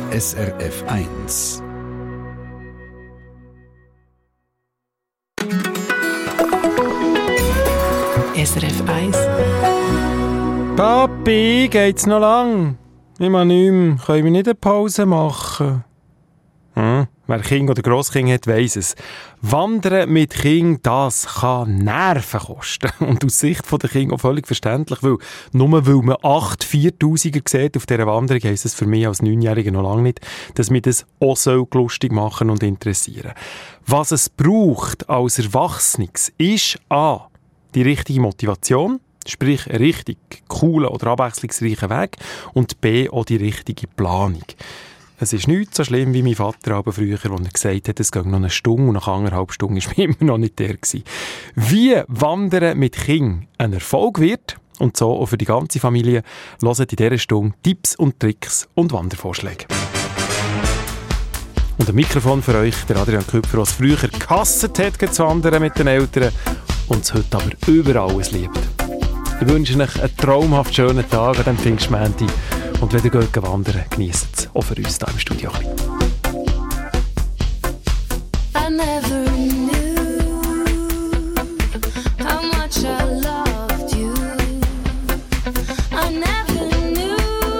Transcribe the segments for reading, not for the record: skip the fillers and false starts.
SRF 1. SRF 1. Papi, geht's noch lang? Ich mag nicht mehr. Können wir nicht eine Pause machen? Wer Kind oder Grosskind hat, weiss es. Wandern mit Kind, das kann Nerven kosten. Und aus Sicht der Kinder auch völlig verständlich, weil nur weil man 8 4000er sieht auf dieser Wanderung, heisst es für mich als 9-Jähriger noch lange nicht, dass mich das auch lustig machen und interessieren. Was es braucht als Erwachsenes ist A, die richtige Motivation, sprich einen richtig coolen oder abwechslungsreichen Weg, und B, auch die richtige Planung. Es ist nicht so schlimm wie mein Vater aber früher, als er gesagt hat, es geht noch eine Stunde und nach 1,5 Stunden war ich immer noch nicht der gewesen. Wie Wandern mit Kindern ein Erfolg wird und so auch für die ganze Familie, hört in dieser Stunde Tipps und Tricks und Wandervorschläge. Und ein Mikrofon für euch, der Adrian Küpfer, der es früher gehasst hat, zu wandern mit den Eltern und es heute aber überall liebt. Ich wünsche euch einen traumhaft schönen Tag an diesem Pfingstmontag. Und wenn ihr geht wandern, genießt es auch für uns hier im Studio. I never knew how much I loved you. I never knew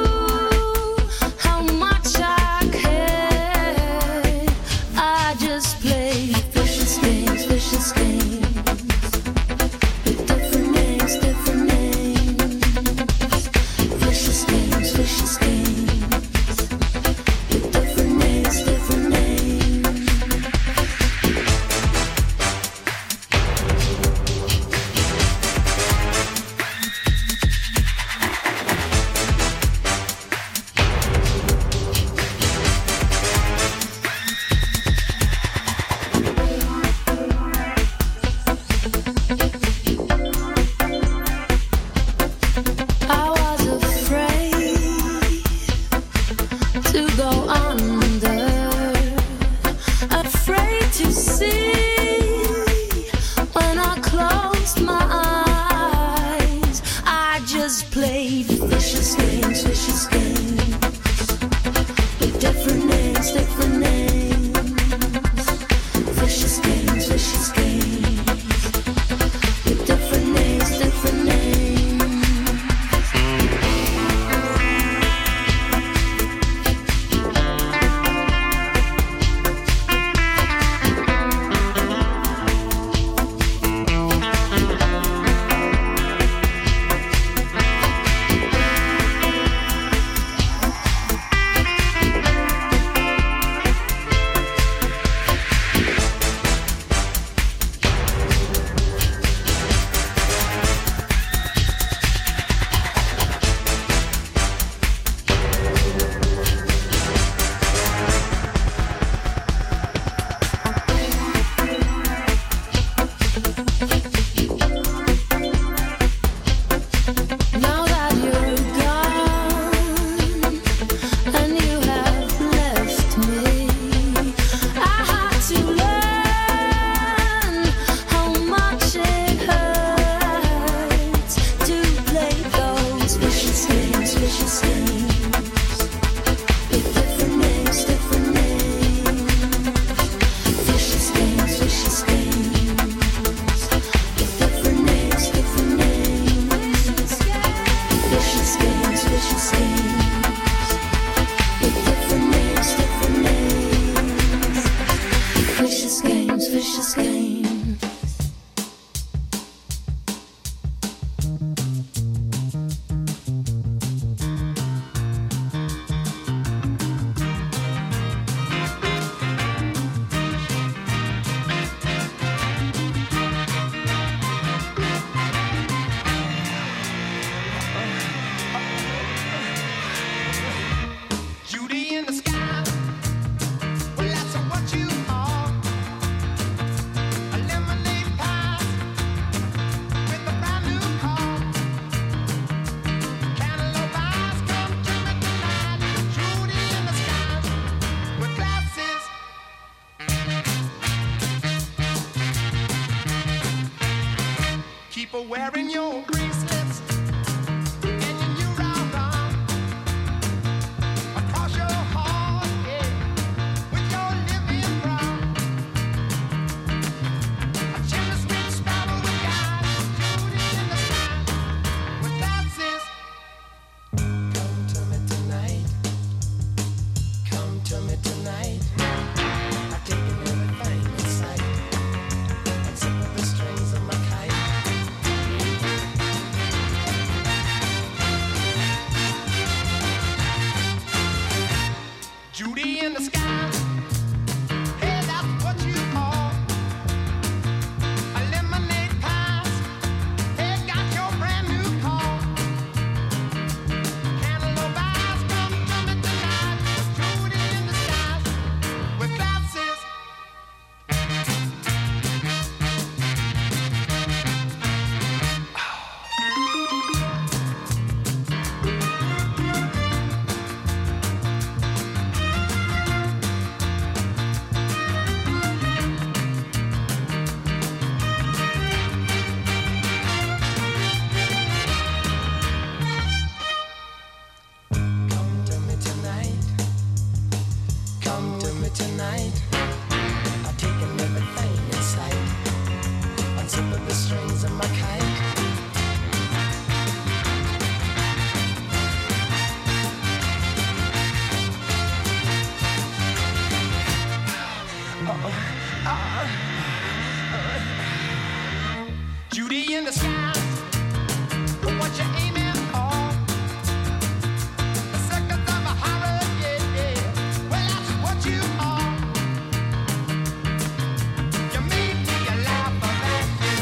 how much I cared. I just played vicious games, vicious games. With different names, different names. Vicious games, vicious games. With different names, different names. night. I've taken everything in sight. Unzipper the strings of my kite. Judy in the sky, what you aiming for? The seconds of a horror, yeah, yeah. Well, that's what you are. You made me laugh about you.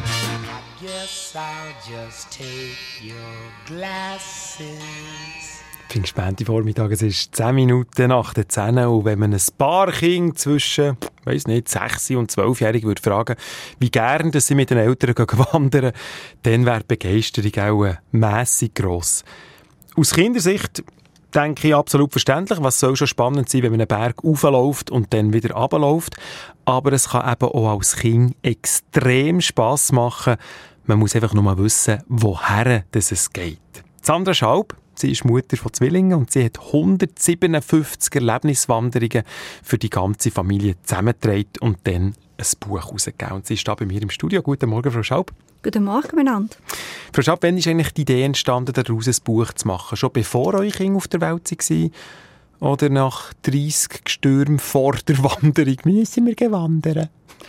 I guess I'll just take your glasses. Pfingstmänti-Vormittag, es ist 10 Minuten nach der 10 und wenn man ein paar Kinder zwischen, weiss nicht, 6 und 12-Jährigen würde fragen, wie gern dass sie mit den Eltern gehen wandern, dann wäre die Begeisterung auch mässig gross. Aus Kindersicht denke ich absolut verständlich, was soll schon spannend sein, wenn man einen Berg raufläuft und dann wieder runterläuft, aber es kann eben auch als Kind extrem Spass machen. Man muss einfach nur mal wissen, woher es geht. Sandra Schaub, sie ist Mutter von Zwillingen und sie hat 157 Erlebniswanderungen für die ganze Familie zusammengetragen und dann ein Buch herausgegeben. Und sie ist da bei mir im Studio. Guten Morgen, Frau Schaub. Guten Morgen miteinander. Frau Schaub, wann ist eigentlich die Idee entstanden, daraus ein Buch zu machen? Schon bevor eure Kinder auf der Welt waren? Oder nach 30 Gestürmen vor der Wanderung? Müssen wir wandern?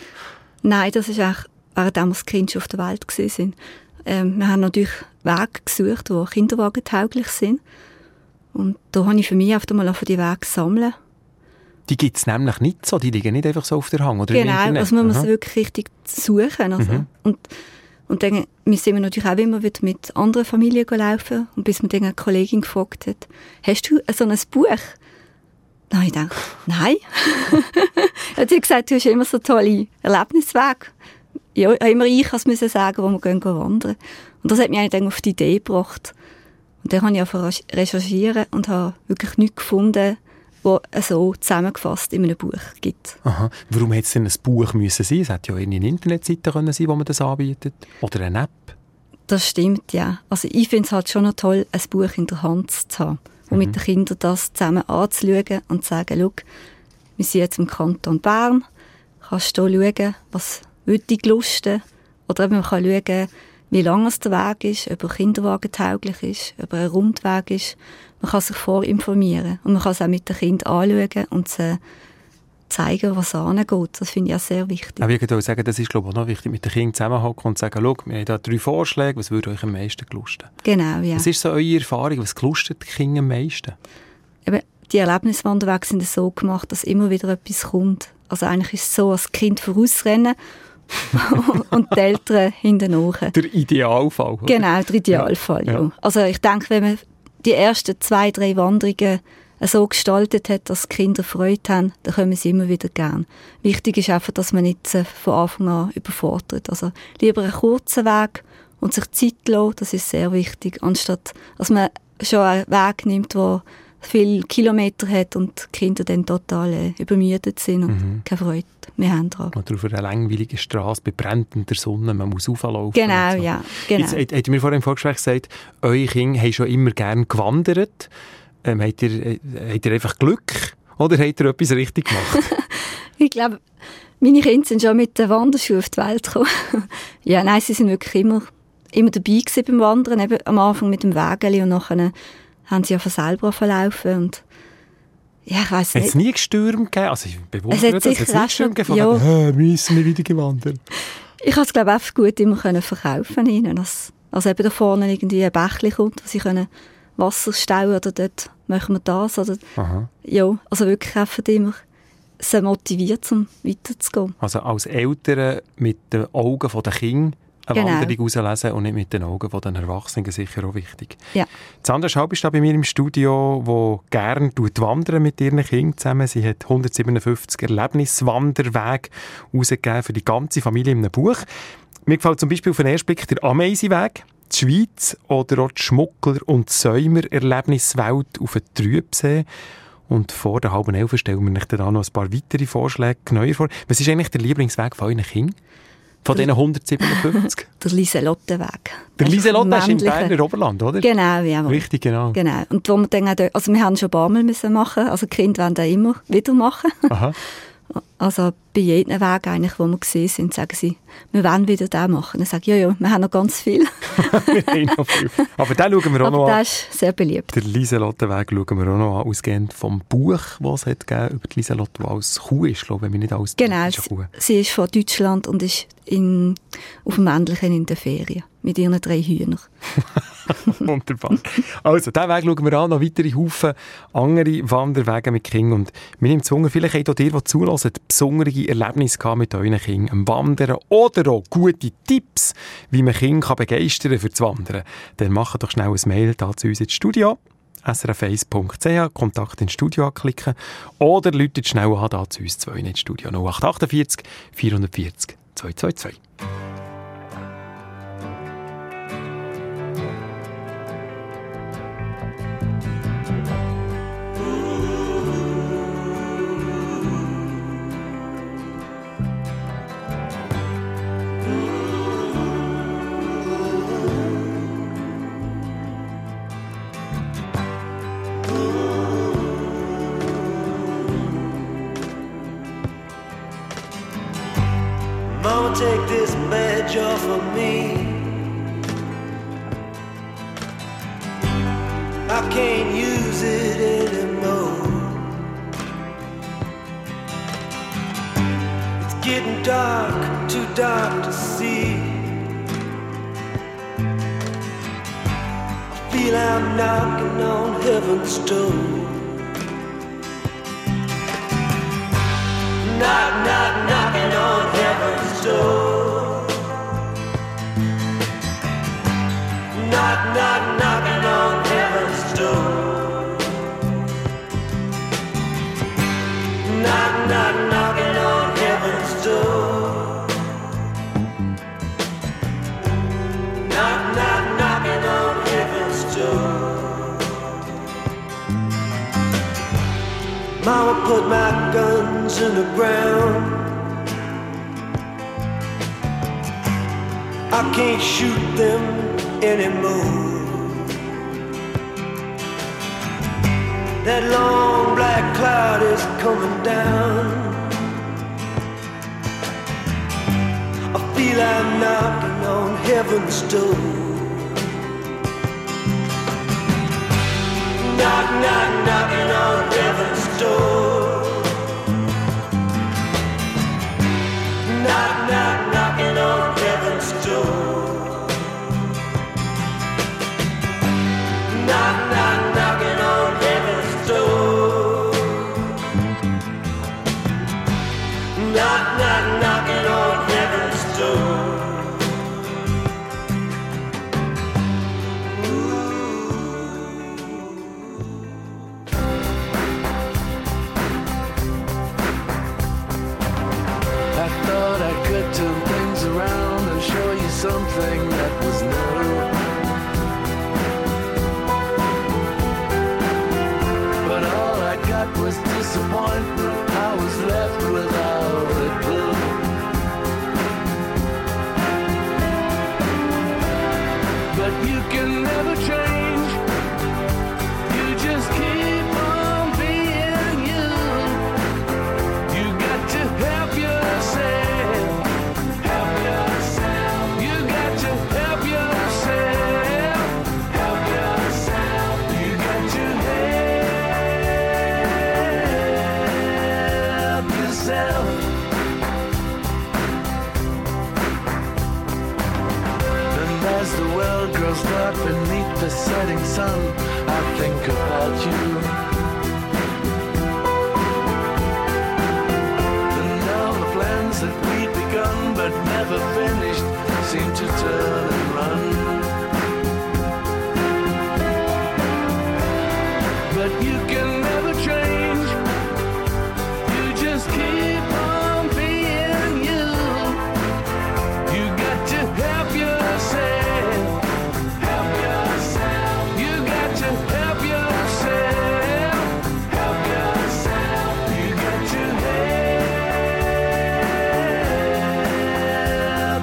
Nein, das ist eigentlich, während wir als Kinder schon auf der Welt waren. Wir haben natürlich Wege gesucht, die kinderwagentauglich sind. Und da habe ich für mich einfach mal die Wege sammeln. Die gibt es nämlich nicht so, die liegen nicht einfach so auf der Hang oder genau, im Internet. also man muss wirklich richtig suchen. Also. Und dann sind wir natürlich auch immer wieder mit anderen Familien laufen. Und bis mir dann eine Kollegin gefragt hat, hast du so ein Buch? Dann habe ich gedacht, nein. Hat sie gesagt, du hast immer so tolle Erlebniswege. Ja, immer ich kann es sagen, wo wir gehen wandern. Und das hat mich eigentlich dann auf die Idee gebracht. Und dann habe ich einfach recherchiert und habe wirklich nichts gefunden, was so zusammengefasst in einem Buch gibt. Aha. Warum hätte es denn ein Buch müssen sein? Es hätte ja eine Internetseite können sein, wo man das anbietet. Oder eine App. Das stimmt, ja. Also ich finde es halt schon noch toll, ein Buch in der Hand zu haben. Und mit den Kindern das zusammen anzuschauen und zu sagen, schau, wir sind jetzt im Kanton Bern, kannst du hier schauen, was würde ich lusten? Oder man kann schauen, wie lang es der Weg ist, ob er kinderwagentauglich ist, ob er ein Rundweg ist. Man kann sich vorinformieren und man kann es auch mit den Kindern anschauen und sie zeigen, was angeht. Das finde ich auch sehr wichtig. Aber ich würde sagen, das ist glaube ich auch noch wichtig, mit den Kindern zusammenhocken und sagen, schau, wir haben da 3 Vorschläge, was würde euch am meisten gelusten? Genau, ja. Was ist so eure Erfahrung, was gelustet die Kinder am meisten? Eben, die Erlebniswanderwege sind so gemacht, dass immer wieder etwas kommt. Also eigentlich ist es so, als Kind vorausrennen und die Eltern hinten nach. Der Idealfall. Oder? Genau, der Idealfall, ja. Ja. Also ich denke, wenn man die ersten 2, 3 Wanderungen so gestaltet hat, dass die Kinder Freude haben, dann kommen sie immer wieder gern. Wichtig ist einfach, dass man nicht von Anfang an überfordert. Also lieber einen kurzen Weg und sich Zeit lassen, das ist sehr wichtig, anstatt dass man schon einen Weg nimmt, der viele Kilometer hat und die Kinder dann total übermüdet sind und keine Freude mehr haben daran. Oder auf einer langweiligen Straße bei brennender Sonne, man muss rauflaufen. Genau, so. ja. Genau. Jetzt habt ihr mir vorhin im Vorgespräch gesagt, eure Kinder haben schon immer gerne gewandert. Habt ihr einfach Glück oder habt ihr etwas richtig gemacht? Ich glaube, meine Kinder sind schon mit der Wanderschuhe auf die Welt gekommen. Ja, nein, sie sind wirklich immer dabei gewesen beim Wandern, eben am Anfang mit dem Wägeli und nachher haben sie einfach selber verlaufen und ja, ich weiss nicht. Hat es nie Gestürme gegeben? Also ich bewundere das. Hat es nie Gestürme gegeben? Ja. Müssen wir wieder gewandert? Ich konnte es, glaube ich, einfach gut immer verkaufen ihnen. Also eben da vorne irgendwie ein Bächli kommt, wo sie können Wasser stauen oder dort machen wir das. Oder, ja, also wirklich einfach immer sie motiviert, um weiterzugehen. Also als Eltern mit den Augen der Kinder eine Wanderung herauslesen und nicht mit den Augen den Erwachsenen, sicher auch wichtig. Ja. Sandra Schaub ist da bei mir im Studio, die gerne wandern mit ihren Kindern zusammen. Sie hat 157 Erlebniswanderwege herausgegeben für die ganze Familie in einem Buch. Mir gefällt zum Beispiel auf den ersten Blick der Ameisenweg, die Schweiz oder auch die Schmuggler- und Säumer-Erlebniswelt auf den Trübsee. Und vor der 10:30 stellen wir euch dann noch ein paar weitere Vorschläge genauer vor. Was ist eigentlich der Lieblingsweg von euren Kindern? Von diesen 157? Der Lieselottenweg. Der Lieselotte ist im männliche- Berner Oberland, oder? Genau, ja. Richtig, genau. Genau. Und wo wir dann auch dort, also wir haben schon ein paar Mal müssen machen, also die Kinder wollen das immer wieder machen. Aha. Also bei jedem Weg eigentlich, wo wir gesehen sind, sagen sie, wir wollen wieder das machen. Dann sage ich, ja, wir haben noch ganz viel. Wir haben noch viel. Aber den schauen wir auch noch Aber an. das ist sehr beliebt. Den Lieselottenweg schauen wir auch noch an, ausgehend vom Buch, das es hat gegeben über die Lieselotte, die als Kuh ist, glaube ich, wenn mich nicht alles Genau, ist eine Kuh. sie ist von Deutschland und ist auf dem Männlichen in der Ferien mit ihren 3 Hühnern. Wunderbar. Also, diesen Weg schauen wir an, noch weitere Haufen andere Wanderwege mit Kindern. Und mir nimmt es Wunder, vielleicht habt auch ihr, die zuhören, besondere Erlebnisse gehabt mit euren Kindern am Wandern oder auch gute Tipps, wie man Kinder begeistern kann für das Wandern. Dann macht doch schnell ein Mail da zu uns ins Studio, srf1.ch, Kontakt ins Studio anklicken oder läutet schnell an da zu uns 2 ins Studio 0848 440 222. Mama, take this badge off of me. I can't use it anymore. It's getting dark, too dark to see. I feel I'm knocking on heaven's door. Knock, knock, knocking on heaven's door. Knock, knock, knocking on heaven's door. Knock, knock, knocking on heaven's door. Knock, knock, knocking on heaven's door. Mama put my guns in the ground. I can't shoot them anymore. That long black cloud is coming down. I feel I'm knocking on heaven's door. Knock, knock, knocking on heaven's door. Knock, knock, knocking on heaven's door. Knock, knock, knocking on heaven's door. Knock, knock, knocking on heaven's door. I thought I could turn things around and show you something that was new. But all I got was disappointment. I was left without a clue. But you can never change. You just keep on being you. You got to help yourself. Help yourself. You got to help yourself. Help yourself. You got to help yourself. And as the world grows dark beneath the setting sun, I think about you. And now the plans that we'd begun but never finished seem to turn and run. But you can never change. You just keep on being you. You got to help yourself. Help yourself. You got to help yourself. Help yourself. You got to help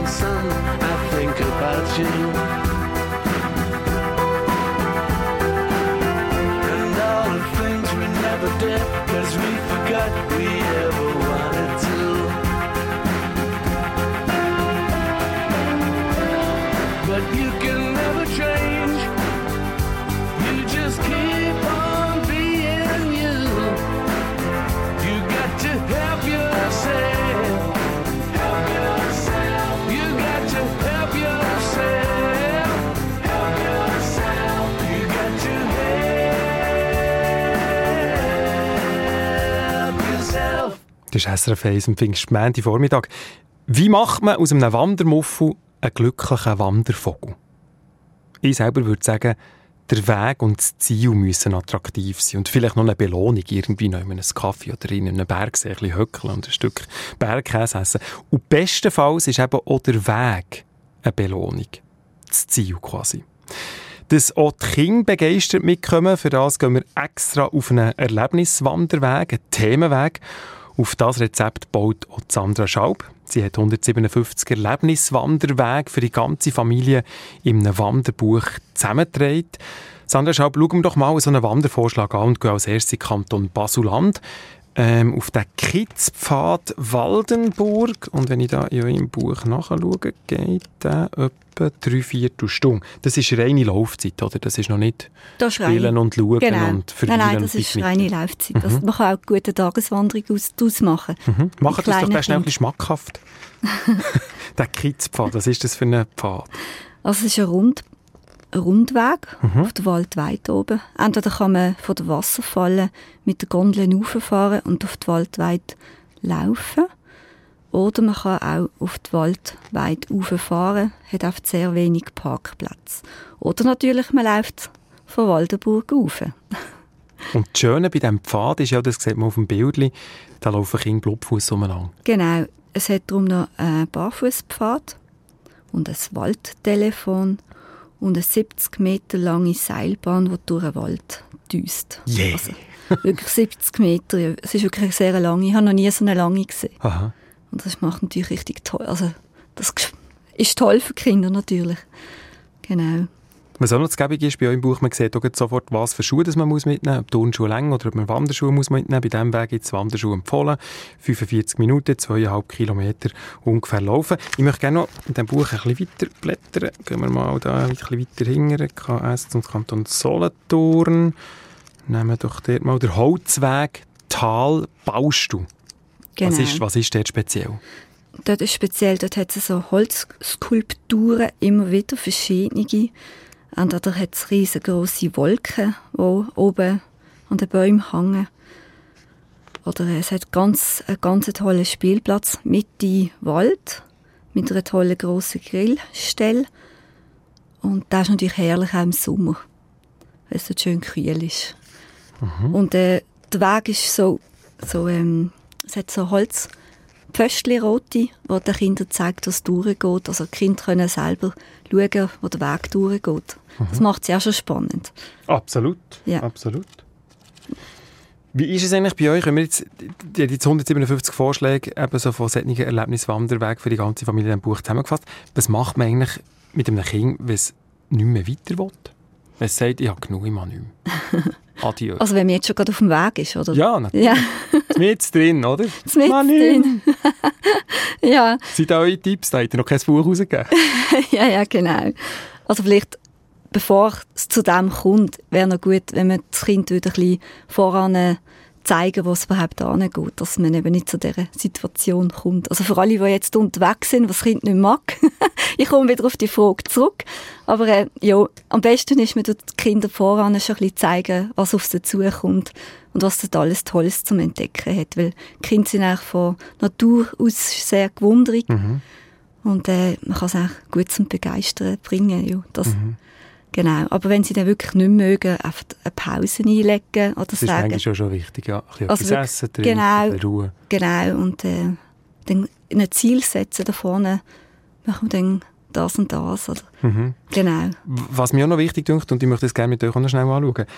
sun, I think about you. And all the things we never did, 'cause we forgot we ever wanted to. But you can never change, you just keep on being you. You got to help yourself, help yourself. You got to help yourself, help yourself. You got to help yourself. Das ist SRF 1 am Pfingstmontagvormittag. Wie macht man aus einem Wandermuffel einen glücklichen Wandervogel? Ich selber würde sagen, der Weg und das Ziel müssen attraktiv sein und vielleicht noch eine Belohnung, irgendwie noch in einem Kaffee oder in einem Bergsee ein bisschen höckeln und ein Stück Bergkäse essen. Und bestenfalls ist eben auch der Weg eine Belohnung. Das Ziel quasi. Dass auch die Kinder begeistert mitkommen, für das gehen wir extra auf einen Erlebniswanderweg, einen Themenweg. Auf das Rezept baut auch Sandra Schaub. Sie hat 157 Erlebniswanderwege für die ganze Familie in einem Wanderbuch zusammengetragen. Sandra Schaub, schauen wir doch mal so einen Wandervorschlag an und gehen als erstes in den Kanton Basel-Land. Auf den Kitzpfad Waldenburg. Und wenn ich da in eurem Buch nachschaue, geht der etwa 3/4 Stunden. Das ist reine Laufzeit, oder? Das ist noch nicht spielen und schauen und verweilen. Nein, das ist reine Laufzeit. Also man kann auch eine gute Tageswanderung daraus machen. Macht das doch schnell ein bisschen schmackhaft. Der Kitzpfad, was ist das für ein Pfad? Also es ist ein Rundweg auf der Waldweide oben. Entweder kann man von der Wasserfalle mit der Gondel rauffahren und auf die Waldweide laufen. Oder man kann auch auf die Waldweide rauffahren, hat oft sehr wenig Parkplätze. Oder natürlich, man läuft von Waldenburg rauf. Und das Schöne bei diesem Pfad ist ja, das sieht man auf dem Bildchen, da laufen Kinder blutfuss umeinander. Genau, es hat darum noch einen Barfußpfad und ein Waldtelefon und eine 70 Meter lange Seilbahn, die durch den Wald düst. Yeah. Also, wirklich 70 Meter. Ja, es ist wirklich sehr lang. Ich habe noch nie so eine lange gesehen. Aha. Und das macht natürlich richtig toll. Also, das ist toll für Kinder natürlich. Genau. Was auch noch das Gäbige ist bei euch im Buch, man sieht auch sofort, was für Schuhe man mitnehmen muss, ob Turnschuhe lang oder ob man Wanderschuhe muss mitnehmen. Bei diesem Weg gibt es Wanderschuhe empfohlen. 45 Minuten, 2,5 Kilometer ungefähr laufen. Ich möchte gerne noch in diesem Buch ein bisschen weiter blättern. Gehen wir mal da ein bisschen weiter hinten. KS zum Kanton Solothurn. Nehmen wir doch dort mal den Holzweg Tal Baustu. Genau. Was ist dort speziell? Dort ist speziell, dort hat es so Holzskulpturen, immer wieder verschiedene. Und da hat es riesengroße Wolken, die oben an den Bäumen hängen. Oder es hat einen ganz tollen Spielplatz mitten im Wald mit einer tollen grossen Grillstelle. Und das ist natürlich herrlich auch im Sommer, weil es dort schön kühl ist. Und der Weg ist so es hat so Holzpföstchen rote, die den Kindern zeigt, was durchgeht. Also die Kinder können selber schauen, wo der Weg durchgeht. Das macht es ja schon spannend. Absolut, Ja. absolut. Wie ist es eigentlich bei euch, wenn wir jetzt die 157 Vorschläge eben so von solchen Erlebniswanderwegen für die ganze Familie in diesem Buch zusammengefasst, was macht man eigentlich mit einem Kind, wenn es nicht mehr weiter will? Wenn es sagt, ich habe genug, ich mache nicht mehr. Adieu. Also wenn man jetzt schon gerade auf dem Weg ist, oder? Ja, natürlich. Ja, Mit drin, oder? mit Mann, drin. Ja. Sind da eure Tipps? Da habt ihr noch kein Buch rausgegeben? Ja, genau. Also vielleicht, bevor es zu dem kommt, wäre noch gut, wenn man das Kind wieder ein bisschen voran zeigen, wo es überhaupt angeht, dass man eben nicht zu dieser Situation kommt. Also für alle, die jetzt unterwegs sind, was das Kind nicht mag, ich komme wieder auf die Frage zurück, aber ja, am besten ist, man den Kindern voran schon ein bisschen zeigen, was auf sie zukommt und was dort alles Tolles zum Entdecken hat, weil die Kinder sind eigentlich von Natur aus sehr gewundrig und man kann es auch gut zum Begeistern bringen. Ja, das, genau. Aber wenn sie dann wirklich nicht mögen, einfach eine Pause einlegen oder Das sagen. ist eigentlich schon wichtig, ja. Ein bisschen Also etwas essen, trinken, ein bisschen Ruhe. Genau, und dann ein Ziel setzen da vorne, machen wir dann das und das. Oder? Genau. Was mir auch noch wichtig dünkt, und ich möchte das gerne mit euch auch noch schnell anschauen,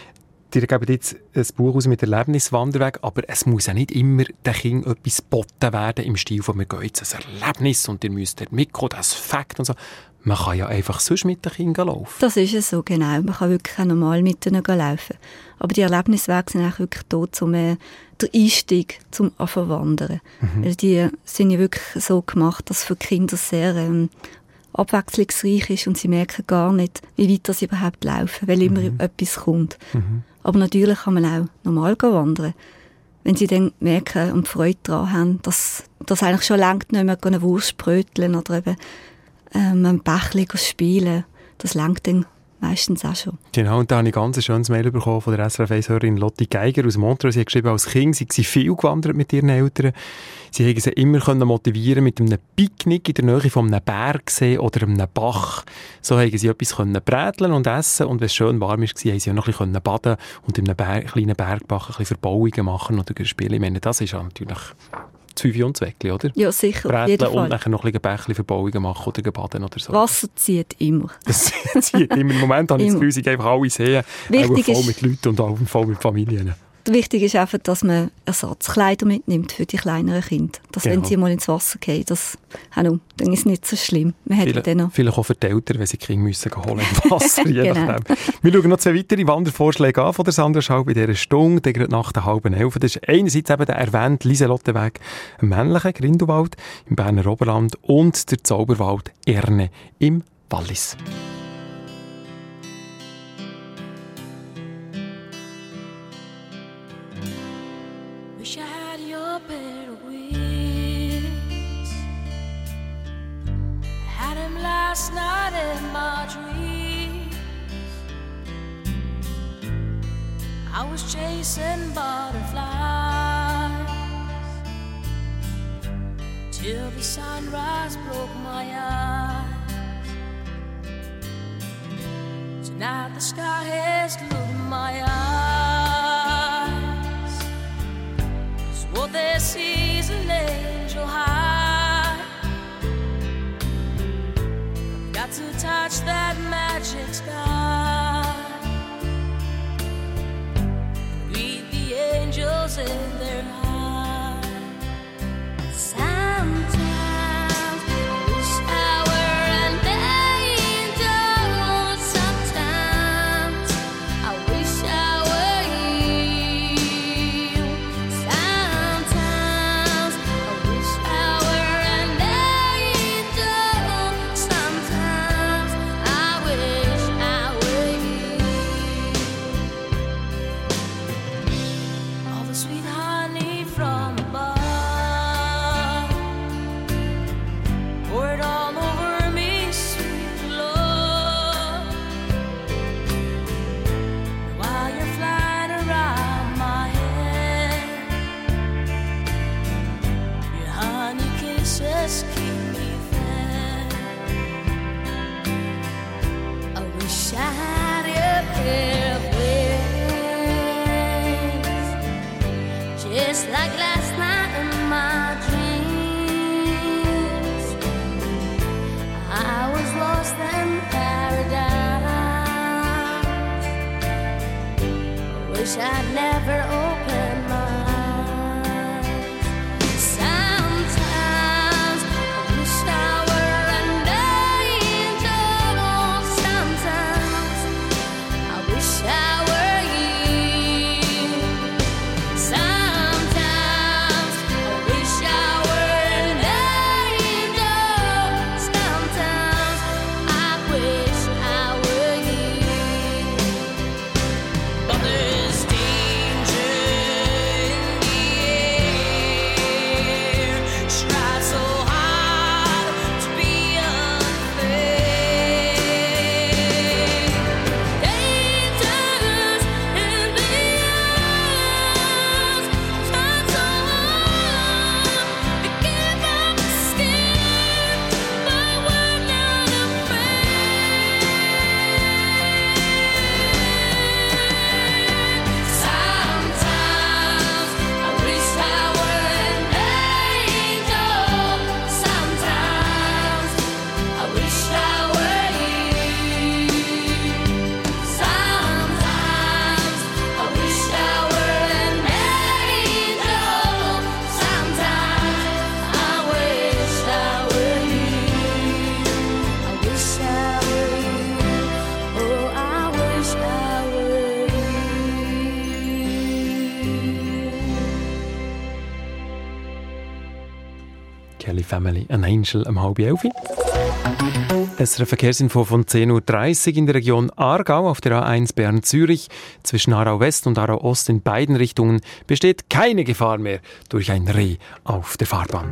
Ihr gebt jetzt ein Buch aus mit Erlebniswanderweg, aber es muss ja nicht immer den Kindern etwas geboten werden im Stil von «Wir gehen jetzt ein Erlebnis und ihr müsst dort mitkommen, das Fakt» und so. Man kann ja einfach sonst mit den Kindern laufen. Das ist es so, genau. Man kann wirklich auch normal mit ihnen laufen. Aber die Erlebniswege sind auch wirklich da, um den Einstieg zum Wandern. Weil die sind ja wirklich so gemacht, dass es für die Kinder sehr abwechslungsreich ist und sie merken gar nicht, wie weit sie überhaupt laufen, weil immer etwas kommt. Aber natürlich kann man auch normal wandern. Wenn sie dann merken und Freude daran haben, dass das eigentlich schon langt, nicht mehr eine Wurst bröteln oder eben ein Bächlein spielen, das langt dann meistens auch schon. Genau, und da habe ich ganz ein schönes Mail bekommen von der SRF 1-Hörerin Lotti Geiger aus Montreux. Sie hat geschrieben, als Kind sind sie viel gewandert mit ihren Eltern. Sie haben sie immer motivieren mit einem Picknick in der Nähe von einem Bergsee oder einem Bach. So haben sie etwas bräteln und essen und wenn es schön warm war, haben sie auch noch ein bisschen baden und in einem kleinen Bergbach ein bisschen Verbauungen machen oder spielen. Ich meine, das ist ja natürlich das Fünfe und Zweckli, oder? Ja, sicher, auf jeden Bräteln Fall. und nachher noch ein bisschen Bächli Verbauungen machen oder baden oder so. Wasser zieht immer. Das zieht immer. Im Moment habe ich das Gefühl, sie einfach alle sehen, Wichtig voll ist- mit Leuten und auch voll mit Familien. Wichtig ist einfach, dass man Ersatzkleider mitnimmt für die kleineren Kinder. Dass, wenn Genau. sie mal ins Wasser gehen, dann ist es nicht so schlimm. Man hat dann noch Vielleicht auch für die Eltern, wenn sie die Kinder müssen holen im Wasser, je Genau. nachdem. Wir schauen noch 2 weitere Wandervorschläge an von der Sandra Schaub in dieser Stunde, dann gerade nach der 10:30. Das ist einerseits eben der erwähnte Lieselottenweg im männlichen Grindelwald im Berner Oberland und der Zauberwald Erne im Wallis. Wish I had your pair of wings. Had him last night in my dreams. I was chasing butterflies till the sunrise broke my eyes. Tonight the sky has looked in my eyes. What they see is an angel high. Got to touch that magic sky. Greet the angels in their eyes. Sometimes I wish I were an angel. Sometimes I wish I were you. Sometimes I wish I were an angel. Sometimes I wish I were you. All the sweet honey from above, pour it all over me, sweet love. While you're flying around my head, your honey kisses keep me fed. I wish I had a pair of wings, just like last night in my dreams. I was lost in paradise. I wish I'd never opened my eyes. Sometimes I wish I were an angel. Sometimes I wish I were you. Sometimes I wish I were an angel. Sometimes I wish I were you. But there's demons Family, an Angel, um 10:30. Es ist eine Verkehrsinfo von 10:30 Uhr in der Region Aargau auf der A1 Bern-Zürich. Zwischen Aarau West und Aarau Ost in beiden Richtungen besteht keine Gefahr mehr durch ein Reh auf der Fahrbahn.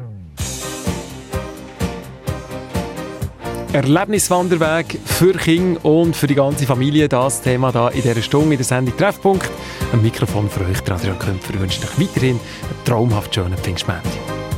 Erlebniswanderweg für Kinder und für die ganze Familie. Das Thema da in dieser Stunde in der Sendung Treffpunkt. Am Mikrofon für euch, Adrian Kümpfer. Ich wünsche euch weiterhin einen traumhaft schönen Pfingstmontag.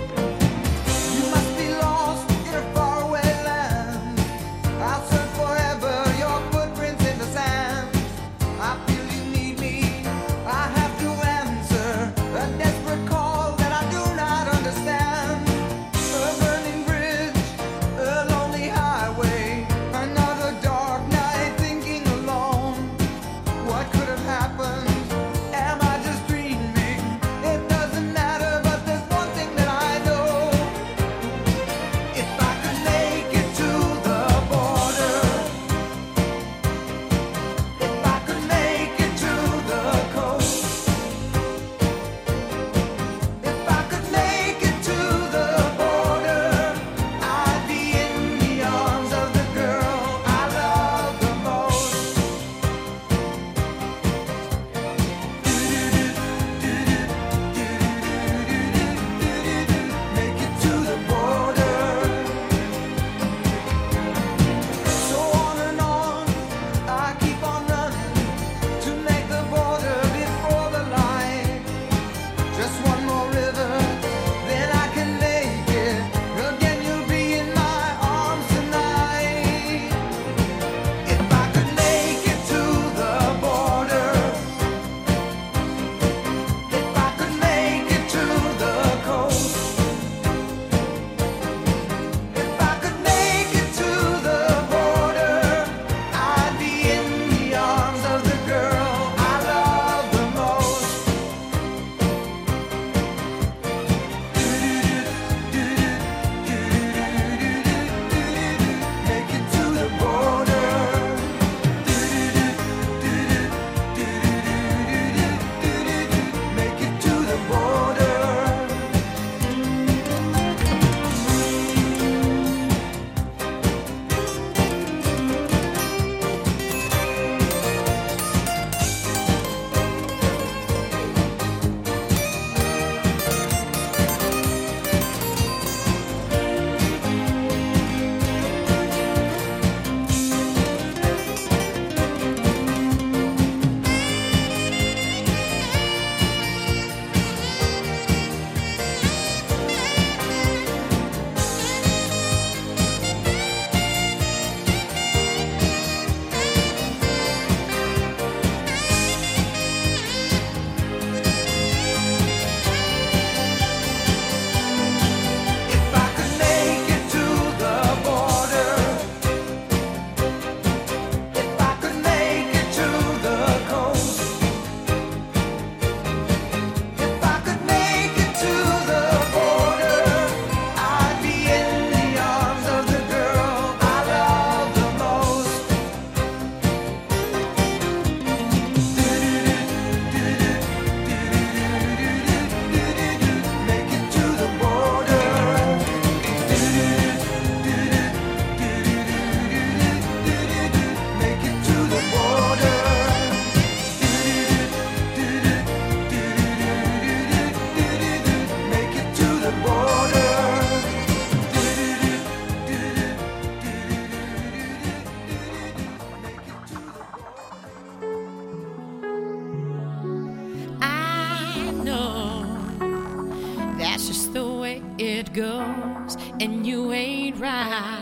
it goes, and you ain't right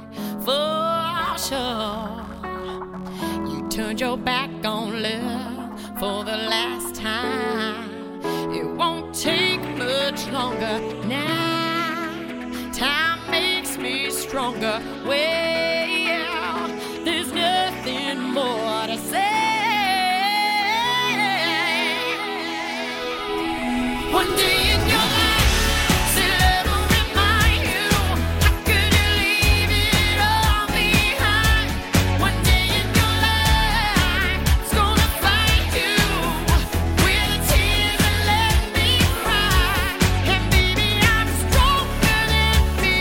for sure. You turned your back on love for the last time. It won't take much longer now. Time makes me stronger. Well, there's nothing more to say. One day in your life, say love will remind you. How could you leave it all behind? One day in your life, it's gonna find you with the tears and let me cry. And baby, I'm stronger than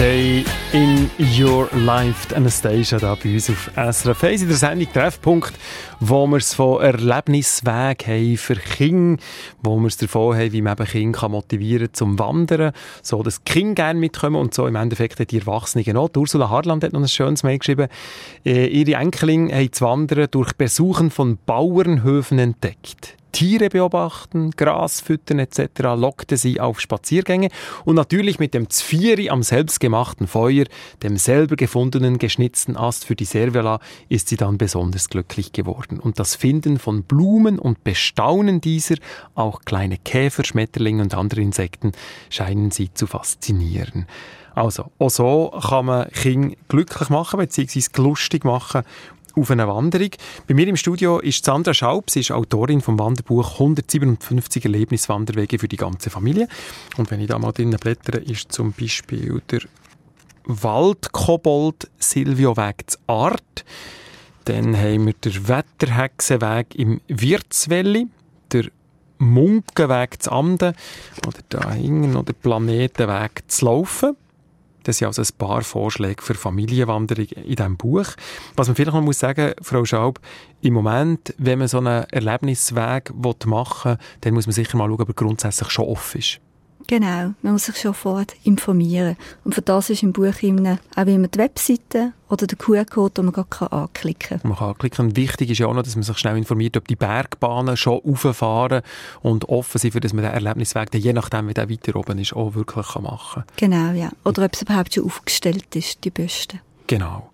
Day in Your Life, Anastasia, da bei uns auf SRF 1 in der Sendung Treffpunkt, wo wir es von Erlebnisweg haben für Kinder, wo wir es davon haben, wie man eben Kinder motivieren kann zum Wandern, so dass die Kinder gerne mitkommen und so im Endeffekt die Erwachsenen auch. Die Ursula Harland hat noch ein schönes Mail geschrieben. Ihre Enkelin haben das Wandern durch Besuchen von Bauernhöfen entdeckt. Tiere beobachten, Gras füttern etc. lockte sie auf Spaziergänge und natürlich mit dem Zvieri am selbstgemachten Feuer, dem selber gefundenen geschnitzten Ast für die Serviala, ist sie dann besonders glücklich geworden. Und das Finden von Blumen und Bestaunen dieser, auch kleine Käfer, Schmetterlinge und andere Insekten, scheinen sie zu faszinieren. Also, auch so kann man Kinder glücklich machen bzw. lustig machen auf einer Wanderung. Bei mir im Studio ist Sandra Schaub. Sie ist Autorin vom Wanderbuch 157 Erlebniswanderwege für die ganze Familie. Und wenn ich da mal drinnen blättere, ist zum Beispiel der Waldkobold Silvioweg zu Art. Dann haben wir den Wetterhexenweg im Wirtswelli, der Munkenweg zu Amden oder da hinten noch der Planetenweg zu Laufen. Das sind also ein paar Vorschläge für Familienwanderung in diesem Buch. Was man vielleicht noch sagen muss, Frau Schaub, im Moment, wenn man so einen Erlebnisweg machen will, dann muss man sicher mal schauen, ob er grundsätzlich schon offen ist. Genau, man muss sich schon vorher informieren. Und für das ist im Buch auch immer die Webseite oder der QR-Code, den man gerade anklicken kann. Man kann anklicken. Und wichtig ist ja auch noch, dass man sich schnell informiert, ob die Bergbahnen schon rauffahren und offen sind, für dass man den Erlebnisweg, dann je nachdem, wie der weiter oben ist, auch wirklich machen kann. Genau, ja. Oder ob es überhaupt schon aufgestellt ist, die Beste. Genau.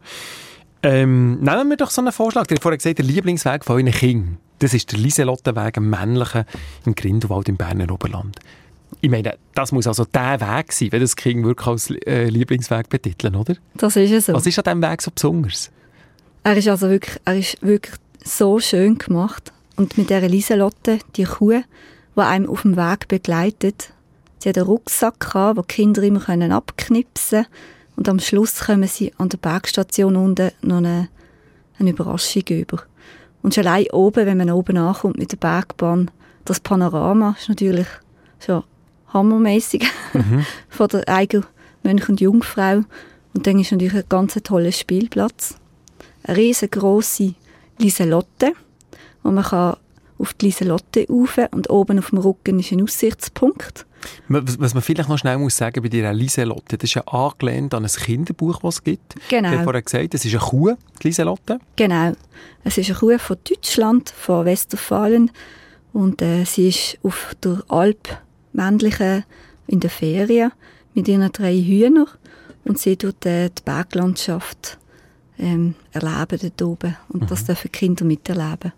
Nehmen wir doch so einen Vorschlag. Ihr habt vorhin gesagt, der Lieblingsweg von euren Kindern. Das ist der Lieselottenweg, ein männlicher, im Grindelwald im Berner Oberland. Ich meine, das muss also der Weg sein, wenn das Kind wirklich als Lieblingsweg betiteln, oder? Das ist es so. Was ist an diesem Weg so besonders? Er ist wirklich so schön gemacht. Und mit dieser Lieselotte, die Kuh, die einem auf dem Weg begleitet, sie hat einen Rucksack gehabt, den die Kinder immer abknipsen können. Und am Schluss kommen sie an der Bergstation unten noch eine Überraschung über. Und schon allein oben, wenn man oben ankommt mit der Bergbahn, das Panorama ist natürlich schon hammermäßig von der eigenen Mönch und Jungfrau. Und dann ist natürlich ein ganz toller Spielplatz. Eine riesengroße Lieselotte, wo man kann auf die Lieselotte rauf und oben auf dem Rücken ist ein Aussichtspunkt. Was man vielleicht noch schnell muss sagen bei dieser Lieselotte, das ist ja angelehnt an ein Kinderbuch, das es gibt. Genau. Ich habe vorhin gesagt, das ist eine Kuh, die Lieselotte. Genau. Es ist eine Kuh von Deutschland, von Westfalen. Und sie ist auf der Alp männliche in der Ferien mit ihren 3 Hühnern und sie tut die Berglandschaft erleben dort oben und das dürfen die Kinder miterleben.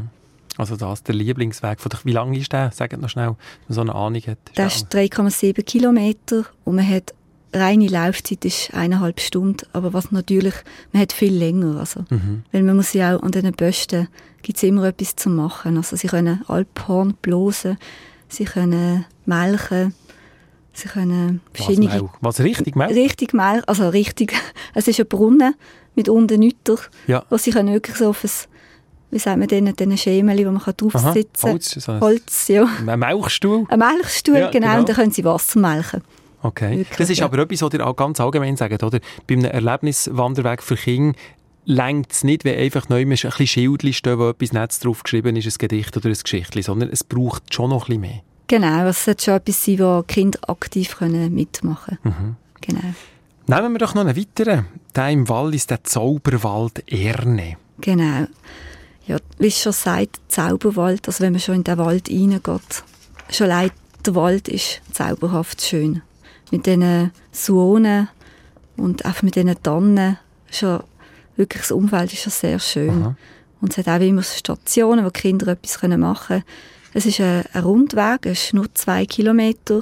Also das ist der Lieblingsweg. Wie lang ist der? Sagt noch schnell, wenn man so eine Ahnung hat. Das ist 3,7 Kilometer und man hat reine Laufzeit ist 1,5 Stunden, aber was natürlich, man hat viel länger. Also. Weil man muss ja auch an diesen Bösten gibt es immer etwas zu machen. Also sie können Alphorn blosen, sie können melken, sie können verschiedene... Was richtig melken? Richtig melken, also richtig. Es ist ein Brunnen mit unten Nütter, wo sie können wirklich so auf ein, wie sagt man diesen Schemeli, wo man draufsitzen kann. Holz, ja. Ein Melkstuhl? Ein Melkstuhl, ja, genau, und dann können sie Wasser melken. Okay. Wirklich, das ist aber etwas, was ihr auch ganz allgemein sagt, oder? Bei einem Erlebniswanderweg für Kinder reicht es nicht, wenn einfach neu ein bisschen Schildchen stehen, wo etwas Nettes drauf geschrieben ist, ein Gedicht oder ein Geschichtchen, sondern es braucht schon noch ein bisschen mehr. Genau, es sollte schon etwas sein, wo Kinder aktiv mitmachen können. Genau. Nehmen wir doch noch einen weiteren. Der im Wald ist der Zauberwald Erne. Genau. Ja, wie es schon sagt, Zauberwald, also wenn man schon in den Wald reingeht, schon allein der Wald ist zauberhaft schön. Mit diesen Suonen und auch mit diesen Tannen, schon wirklich das Umfeld ist schon sehr schön. Aha. Und es hat auch immer Stationen, wo die Kinder etwas machen können. Es ist ein Rundweg, es ist nur 2 Kilometer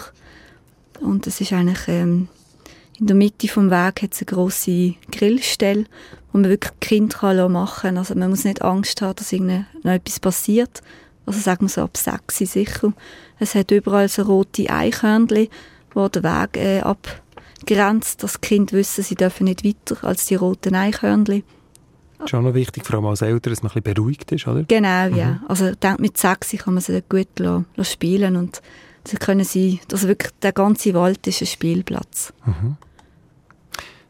und es ist eigentlich in der Mitte vom Weg hat es eine grosse Grillstelle, wo man wirklich die Kinder machen kann. Also man muss nicht Angst haben, dass noch etwas passiert. Also sagen wir so ab 6 sicher. Es hat überall so rote Eichhörnchen, wo der Weg abgrenzt, dass die Kinder wissen, sie dürfen nicht weiter als die roten Eichhörnchen. Das ist schon noch wichtig, vor allem als Eltern, dass man ein bisschen beruhigt ist, oder? Genau, ja. Also ich denke, mit 6 kann man sie gut spielen und dann können sie, also wirklich der ganze Wald ist ein Spielplatz.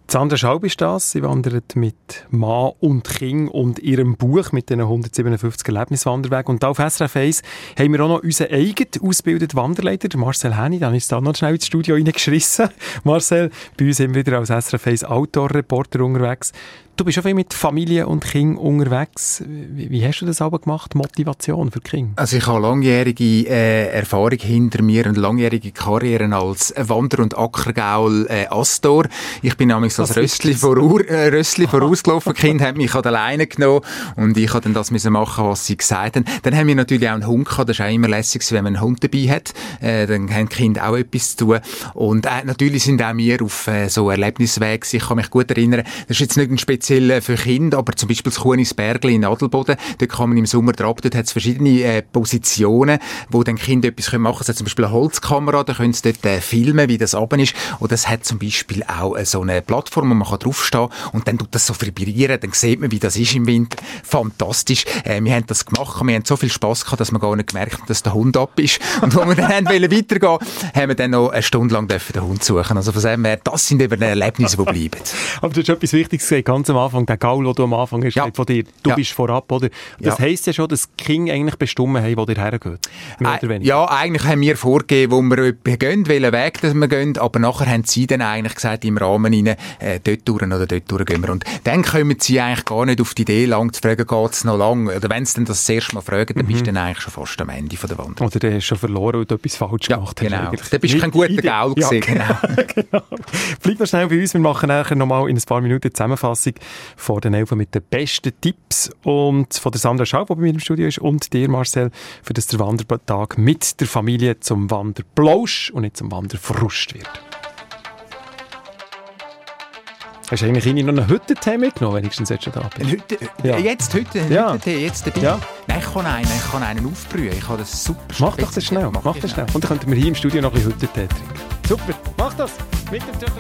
Sandra Schaub ist das. Sie wandert mit Mann und Kind und ihrem Buch mit den 157 Erlebniswanderwegen. Und da auf SRF 1 haben wir auch noch unseren eigenen ausgebildeten Wanderleiter, Marcel Häni. Dann ist da noch schnell ins Studio reingeschissen. Marcel, bei uns sind wir wieder als SRF 1 Outdoor-Reporter unterwegs. Du bist auch viel mit Familie und Kind unterwegs. Wie hast du das aber gemacht? Motivation für die Kinder? Also ich habe langjährige Erfahrung hinter mir und langjährige Karriere als Wander- und Ackergaul Astor. Ich bin nämlich als Rössli vorausgelaufen. Die Kinder haben mich an der Leine genommen und ich habe dann das müssen machen, was sie gesagt haben. Dann haben wir natürlich auch einen Hund gehabt. Das ist auch immer lässig, wenn man einen Hund dabei hat. Dann haben die Kinder auch etwas zu tun. Und natürlich sind auch wir auf so Erlebniswegen. Ich kann mich gut erinnern, das ist jetzt nicht ein speziell für Kinder, aber zum Beispiel das Kunisbergli in Adelboden, dort kann man im Sommer drauf, dort hat es verschiedene Positionen, wo dann Kinder etwas machen können. Es hat zum Beispiel eine Holzkamera, da können sie dort filmen, wie das runter ist. Und es hat zum Beispiel auch so eine Plattform, wo man draufstehen kann und dann tut das so vibrieren, dann sieht man, wie das ist im Winter. Fantastisch. Wir haben das gemacht, wir haben so viel Spass gehabt, dass wir gar nicht gemerkt haben, dass der Hund ab ist. Und wo wir dann weitergehen, haben wir dann noch eine Stunde lang den Hund suchen. Also von dem her, das sind eben Erlebnisse, die bleiben. Aber du hast etwas Wichtiges gesagt, ganz am Anfang, der Gaul, den du am Anfang hast, von dir, du bist vorab, oder? Das heisst ja schon, dass die Kinder eigentlich bestimmen haben, wo ihr hergeht. Mehr oder weniger. Ja, eigentlich haben wir vorgegeben, wo wir gehen, welchen Weg dass wir gehen, aber nachher haben sie dann eigentlich gesagt, im Rahmen rein, dort durch oder dort durch gehen wir. Und dann kommen sie eigentlich gar nicht auf die Idee, lang zu fragen, geht es noch lang? Oder wenn sie dann das erste Mal fragen, dann bist du dann eigentlich schon fast am Ende von der Wanderung. Oder du hast schon verloren, weil du etwas falsch gemacht hast. Genau. Dann bist du kein guter Gaul gewesen. Genau. Bleib noch schnell bei uns, wir machen nachher nochmal in ein paar Minuten Zusammenfassung von den Elfen mit den besten Tipps und von der Sandra Schaub, die bei mir im Studio ist, und dir, Marcel, für das der Wandertag mit der Familie zum Wanderplausch und nicht zum Wanderfrust wird. Hast du eigentlich noch einen Hüttentee mitgenommen, wenigstens jetzt schon da bist? Jetzt dabei? Ja. Nein, ich kann einen aufbrühen. Ich habe das super. Mach doch das schnell. Mach das schnell. Und dann könnten wir hier im Studio noch ein bisschen Hüttentee trinken. Super, mach das. Mit dem Tüchel.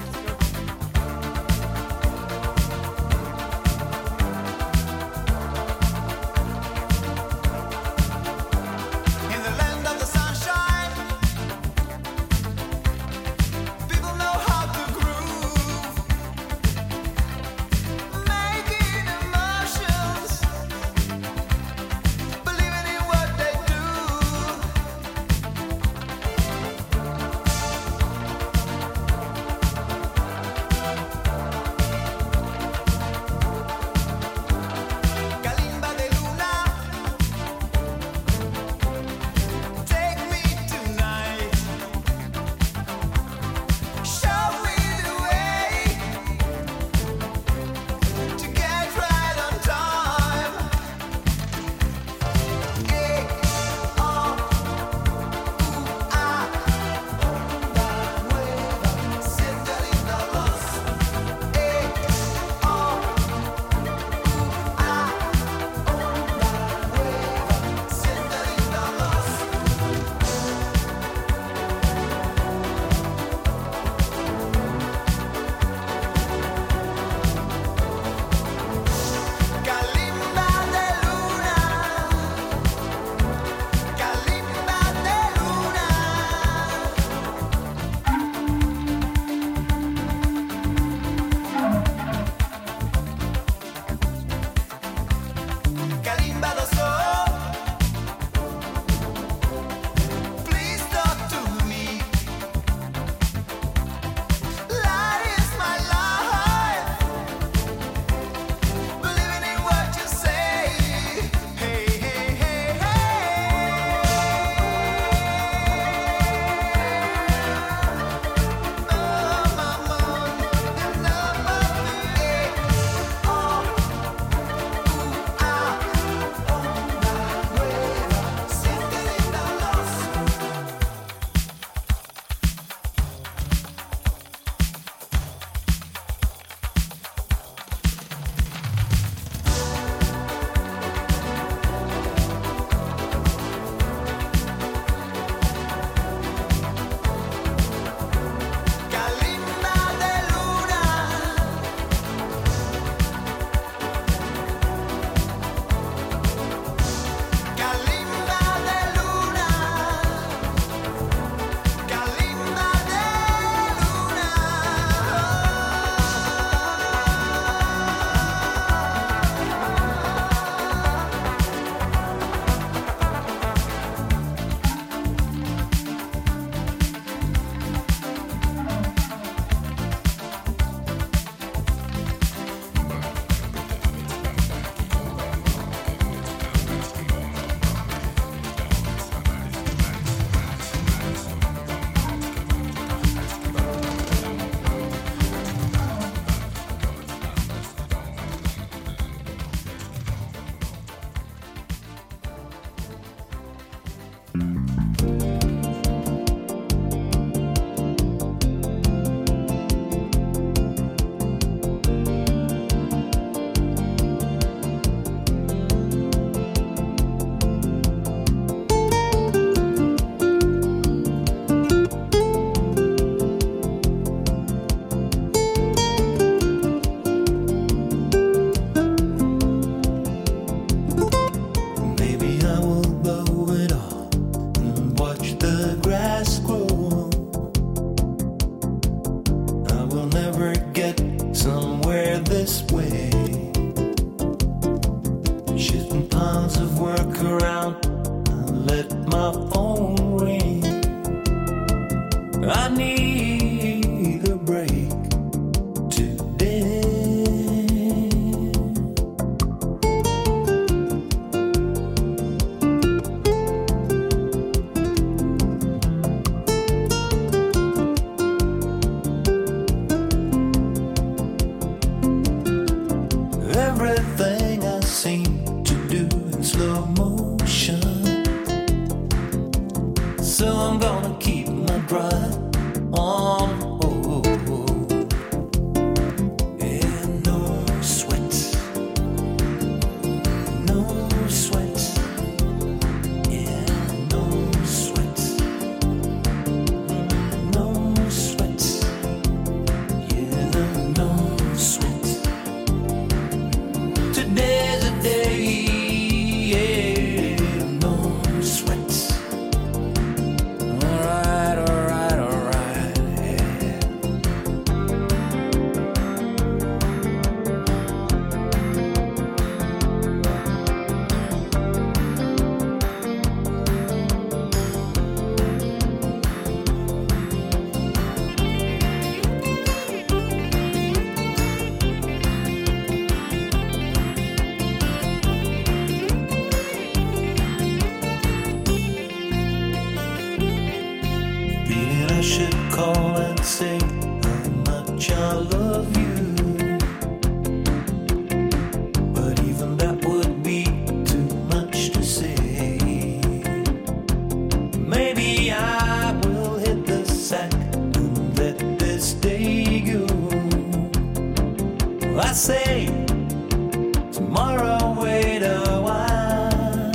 tomorrow wait a while.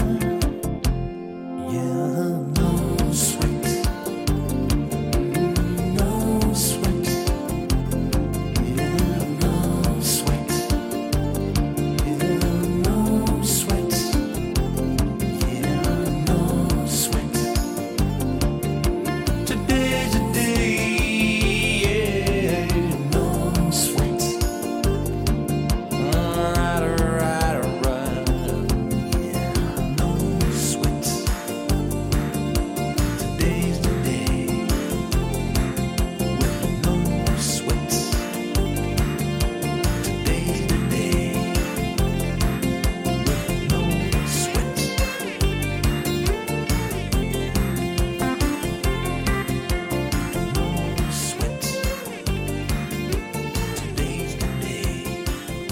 Yeah, no sweat, no sweat. Yeah, no sweat. Yeah, no sweat. Yeah, no sweat. Today's the day. Yeah, no sweat. Right, right, right. Yeah, no sweat. Today's the day. With no sweat. Today's the day. With no sweat. No sweat. Today's the day.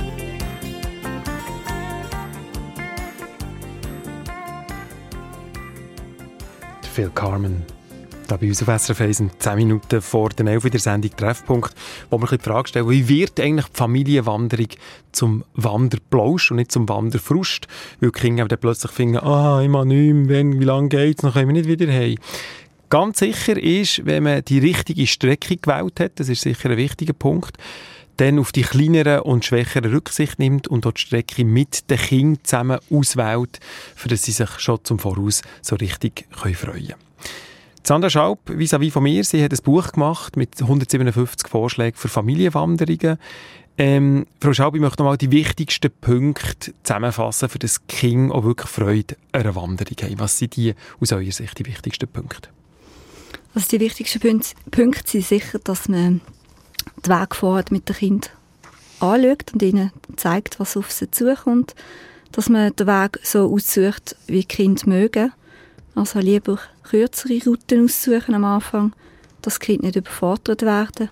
Phil Carmen. Da bei uns auf SRF 1 10 Minuten vor der 11 in der Sendung Treffpunkt, wo wir ein bisschen die Frage stellen, wie wird eigentlich die Familienwanderung zum Wanderplausch und nicht zum Wanderfrust? Weil die Kinder dann plötzlich finden, ich mache nichts mehr, wie lange geht es, dann können wir nicht wieder heim. Ganz sicher ist, wenn man die richtige Strecke gewählt hat, das ist sicher ein wichtiger Punkt, dann auf die kleineren und schwächeren Rücksicht nimmt und dort die Strecke mit den Kindern zusammen auswählt, für dass sie sich schon zum Voraus so richtig freuen können. Sandra Schaub, vis-à-vis von mir, sie hat ein Buch gemacht mit 157 Vorschlägen für Familienwanderungen. Frau Schaub, ich möchte noch mal die wichtigsten Punkte zusammenfassen, für das die Kinder auch wirklich Freude an einer Wanderung haben. Was sind die aus eurer Sicht die wichtigsten Punkte? Also die wichtigsten Punkte sind sicher, dass man den Weg vorher mit den Kindern anschaut und ihnen zeigt, was auf sie zukommt. Dass man den Weg so aussucht, wie die Kinder mögen. Also lieber kürzere Routen aussuchen am Anfang, dass die Kinder nicht überfordert werden.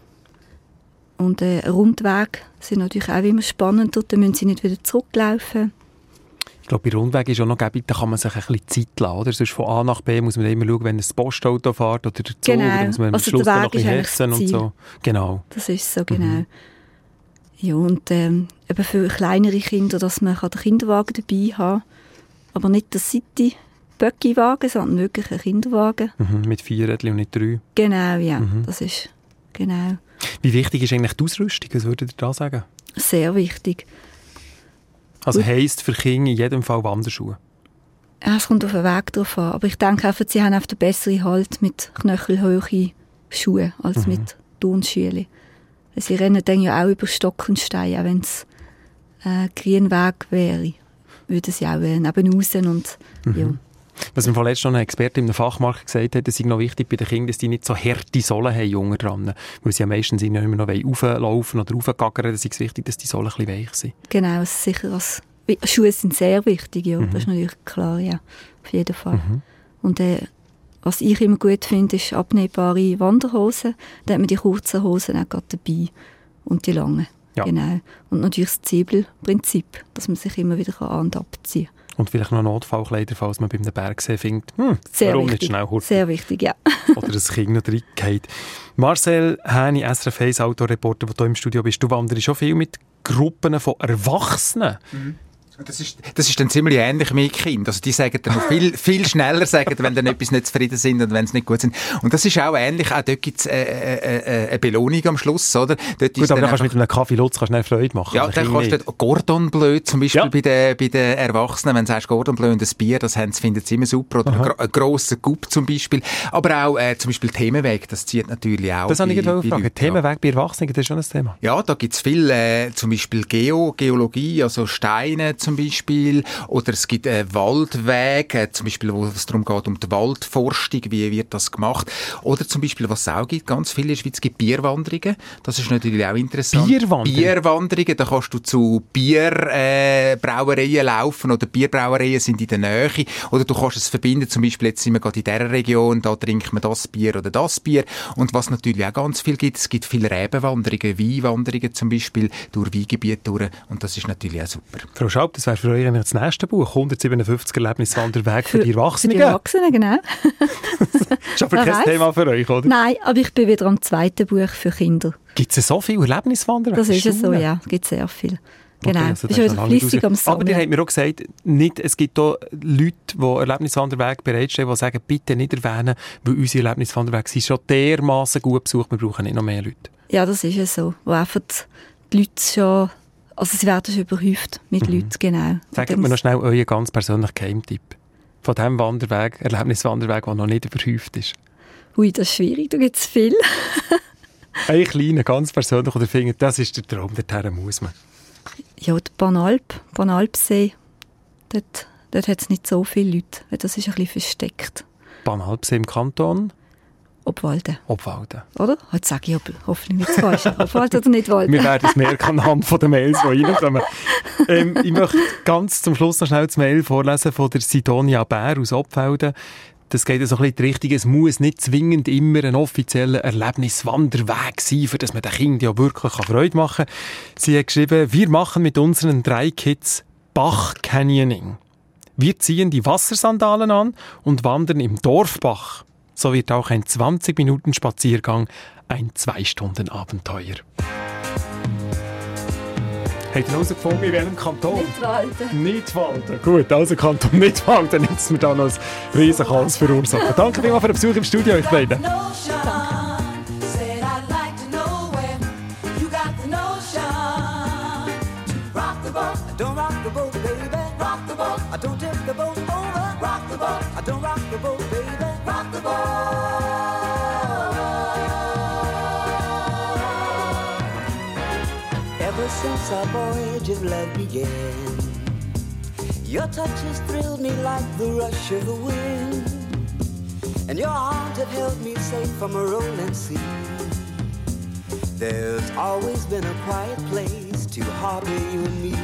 Und ein Rundweg sind natürlich auch immer spannend, dort müssen sie nicht wieder zurücklaufen. Ich glaube, bei Rundweg ist auch noch gäbig, da kann man sich ein bisschen Zeit lassen. Oder? Sonst von A nach B muss man immer schauen, wenn das Postauto fährt oder der Zug, Genau. dann muss man am Also Schluss der dann noch ein Weg bisschen ist hetzen eigentlich und das so. Genau. Das ist so, genau. Ja, und eben für kleinere Kinder, dass man den Kinderwagen dabei haben kann, aber nicht der City-Böcki-Wagen, sondern wirklich ein Kinderwagen. Mit 4 Rädchen und nicht 3. Genau, ja, das ist genau Wie wichtig ist eigentlich die Ausrüstung? Was würdet ihr da sagen? sehr wichtig. Also heisst für Kinder in jedem Fall Wanderschuhe? Ja, es kommt auf den Weg drauf an, aber ich denke einfach, sie haben auf den besseren Halt mit knöchelhohen Schuhen als mit Turnschuhen. Sie rennen dann ja auch über Stock und Stein, auch wenn es ein grüner Weg wäre, würden sie auch nebenaus und ja. Was mir vorletzt noch ein Experte im Fachmarkt gesagt hat, es ist noch wichtig bei den Kindern, dass die nicht so harte Sohlen haben, unten dran. Weil sie ja meistens immer noch rauflaufen oder raufgaggern. Es ist wichtig, dass die Sohlen ein bisschen weich sind. Genau, es ist sicher Schuhe sind sehr wichtig, ja. Das ist natürlich klar, ja, auf jeden Fall. Und was ich immer gut finde, ist abnehmbare Wanderhosen. Da hat man die kurzen Hosen auch gerade dabei und die langen. Ja. Genau. Und natürlich das Zwiebelprinzip, dass man sich immer wieder an- und abziehen kann. Und vielleicht noch Notfallkleider, falls man beim Bergsee findet, Sehr warum wichtig. nicht schnell hurtig? Sehr wichtig, ja. Oder das Kind noch reingeht. Marcel Häni, SRF 1 Autoreporter, der hier im Studio bist. Du wanderst schon viel mit Gruppen von Erwachsenen. Das ist dann ziemlich ähnlich mit Kindern. Also die sagen dann noch viel schneller, sagen, wenn dann etwas nicht zufrieden sind und wenn es nicht gut sind. Und das ist auch ähnlich. Auch dort gibt es eine Belohnung am Schluss, oder? Dort Gut, ist aber dann dann kannst du mit einem Kaffee Lutz schnell Freude machen. ja, aber dann Kinder kostet nicht. Gordon Bleu zum Beispiel Ja. bei den Erwachsenen. Wenn du sagst Gordon Bleu und ein Bier, das finden sie immer super. Oder ein grosser Coup zum Beispiel. Aber auch zum Beispiel Themenweg, das zieht natürlich auch. Das habe ich gerade bei fragen. Leuten, Themenweg bei Erwachsenen, das ist schon ein Thema. ja, da gibt's viel, zum Beispiel Geologie, also Steine zum Beispiel, oder es gibt Waldwege, zum Beispiel, wo es darum geht, um die Waldforschung, wie wird das gemacht, oder zum Beispiel, was es auch gibt, ganz viel in der Schweiz, gibt Bierwanderungen, das ist natürlich auch interessant. Bierwanderungen, da kannst du zu Bierbrauereien laufen, oder Bierbrauereien sind in der Nähe, oder du kannst es verbinden, zum Beispiel, jetzt sind wir gerade in dieser Region, da trinkt man das Bier oder das Bier, und was natürlich auch ganz viel gibt, es gibt viele Rebenwanderungen, Weinwanderungen zum Beispiel, durch Weingebiete durch, und das ist natürlich auch super. Frau Schaub, das wäre für euch eigentlich das nächste Buch. 157 Erlebniswanderwege für die Erwachsenen. Für die Erwachsenen, genau. Ist aber Wer kein weiss? Thema für euch, oder? Nein, aber ich bin wieder am zweiten Buch für Kinder. Gibt es so viele Erlebniswanderwege? Das ist es so, Schulen? ja. Es gibt sehr viel. Genau, also bist das ja ist noch lange fleissig raus. am Song. Aber die haben mir auch gesagt, nicht, es gibt auch Leute, die Erlebniswanderwege bereitstellen, die sagen, bitte nicht erwähnen, weil unsere Erlebniswanderwege sind schon dermassen gut besucht, wir brauchen nicht noch mehr Leute. Ja, das ist ja so. Wo einfach die Leute schon, also sie werden schon überhäuft mit Leuten, genau. Sagt mir noch schnell euren ganz persönlichen Geheimtipp von dem Wanderweg, Erlebniswanderweg, der noch nicht überhäuft ist. Ui, das ist schwierig, da gibt es viel. Ein kleiner, ganz persönlich, oder findet, das ist der Traum, dorthin muss man. Ja, die Banalpsee, dort hat es nicht so viele Leute, weil das ist ein bisschen versteckt. Banalpsee im Kanton Obwalden, Obwalden. oder? Jetzt sage ich hoffentlich nicht falsch. Obwalden oder nicht Walden? Wir werden es merken anhand von den Mails, die reinkommen. Ich möchte ganz zum Schluss noch schnell das Mail vorlesen von der Sidonia Bär aus Obfelden. Das geht so ein bisschen in die Richtung, es muss nicht zwingend immer ein offizieller Erlebniswanderweg sein, für das man den Kindern ja wirklich Freude machen kann. Sie hat geschrieben, wir machen mit unseren 3 Kids Bach-Canyoning. Wir ziehen die Wassersandalen an und wandern im Dorfbach. So wird auch ein 20-Minuten-Spaziergang ein 2-Stunden-Abenteuer. Habt ihr herausgefunden, in welchem Kanton? Nidwalden. Nidwalden. Gut, also Kanton Nidwalden, jetzt wir da noch ein riesen Chaos verursachen. Danke vielmals für den Besuch im Studio, euch beiden. Don't rock the boat, baby. Rock the boat. I don't tip the boat over. Rock the boat. I don't rock the boat, baby. Rock the boat. Ever since our voyage of love began, your touch has thrilled me like the rush of the wind, and your arms have held me safe from a rolling sea. There's always been a quiet place to harbor you and me.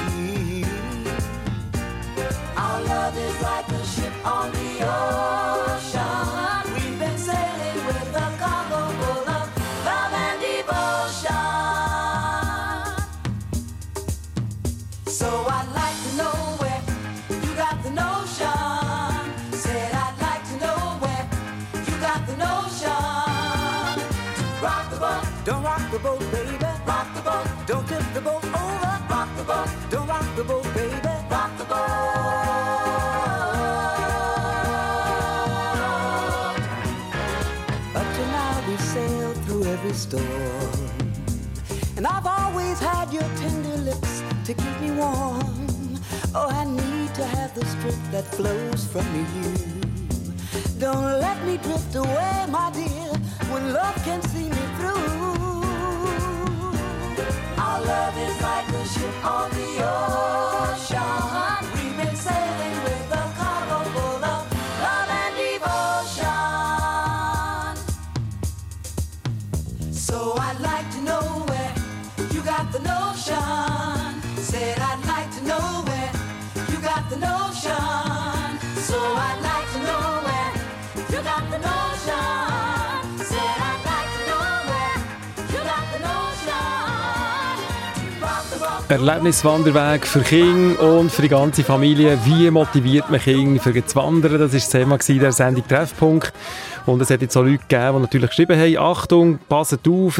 Our love is like a ship on the ocean. We've been sailing with a cargo full of love and devotion. So I'd like to know where you got the notion. Said I'd like to know where you got the notion. Rock the boat, don't rock the boat, baby. Rock the boat, don't tip the boat over. Rock the boat, don't rock the boat, baby. Rock the boat. Up to now we sailed through every storm, and I've always had your tender lips to keep me warm. Oh, I need to have the strength that flows from you. Don't let me drift away, my dear, when love can see me through. Our love is like a ship on the ocean. We've been sailing with a cargo full of love and devotion. So I'd like to know where you got the notion. Said I'd like to know where you got the notion. So I'd like to know where you got the notion. Said I'd like to know where you got the notion. Rock the boat. Erlebniswanderweg für Kinder und für die ganze Familie. Wie motiviert man Kinder für das Wandern? Das war das Thema der Sendung Treffpunkt. Und es hat jetzt auch Leute gegeben, die natürlich geschrieben haben, Achtung, passet auf.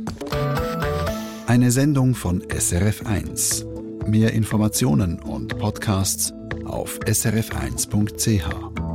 Eine Sendung von SRF1. Mehr Informationen und Podcasts auf srf1.ch.